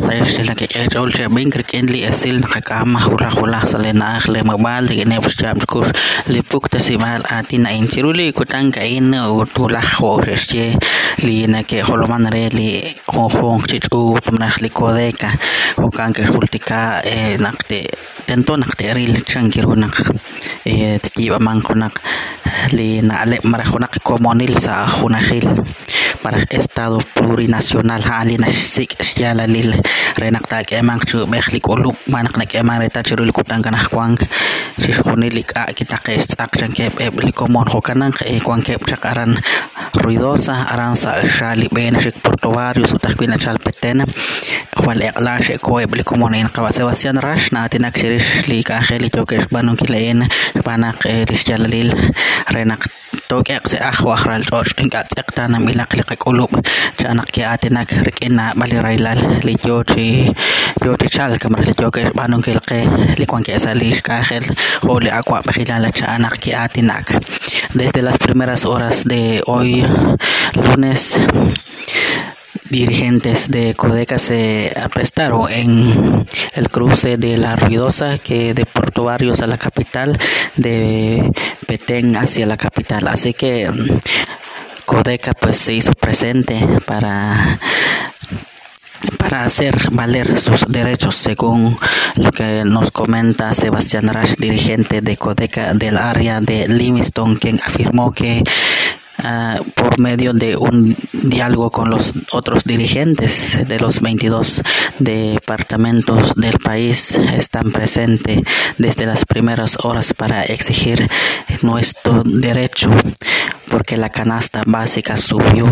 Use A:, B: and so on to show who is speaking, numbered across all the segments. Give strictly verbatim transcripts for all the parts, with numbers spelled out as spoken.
A: la estela que que olcha bien que li esil nakakama hula hula salena akhle mabal de ne pscham kus li pukta simal atina inchiruli kutang kain utula horesche li na que holoman re li hon chichu tumnah li kodeka o kan que hultika nakte tento nakte ril chankirunak e tiba mankonak li na ale marajonak comunil sa junajil para estado plurinacional halina sik siala lil renakta ke mang chu mehlik ulup manak nak emang reta chirul kutang kanah kwang sishunilik a kita ke action ke li komon hokanang e kwang ke chakaran ruidosa aranza shali ben shik portuario sutakwina chalpeten wal eqla she ko li komon en qawa sebastian rash na tinak shirish li ka kheli tokesh banun kilen banak rishjal lil renak toke se akhwa khral toch ingat eqtana milak li qulub chanak ke atinak rikina balirailal li joti joti chal kamar li toke banun kilqe li kwang ke salish ka khel holi akwa bakhilala chanak ke atinak desde las primeras horas de hoy lunes dirigentes de Codeca se aprestaron en el cruce de la Ruidosa que de Puerto Barrios a la capital, de Petén hacia la capital. Así que Codeca pues se hizo presente para para hacer valer sus derechos, según lo que nos comenta Sebastián Rash, dirigente de Codeca del área de Livingston, quien afirmó que Uh, por medio de un diálogo con los otros dirigentes de los veintidós departamentos del país están presentes desde las primeras horas para exigir nuestro derecho, porque la canasta básica subió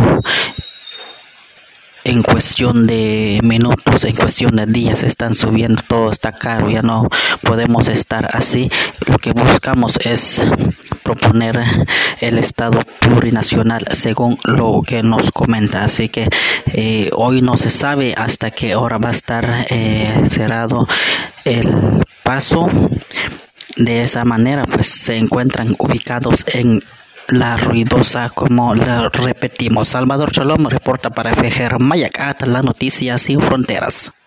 A: en cuestión de minutos, en cuestión de días, están subiendo, todo está caro, ya no podemos estar así. Lo que buscamos es proponer el estado plurinacional según lo que nos comenta, así que eh, hoy no se sabe hasta qué hora va a estar eh, cerrado el paso. De esa manera pues se encuentran ubicados en La Ruidosa, como lo repetimos. Salvador Cholom reporta para F G R Mayacat, la noticia sin fronteras.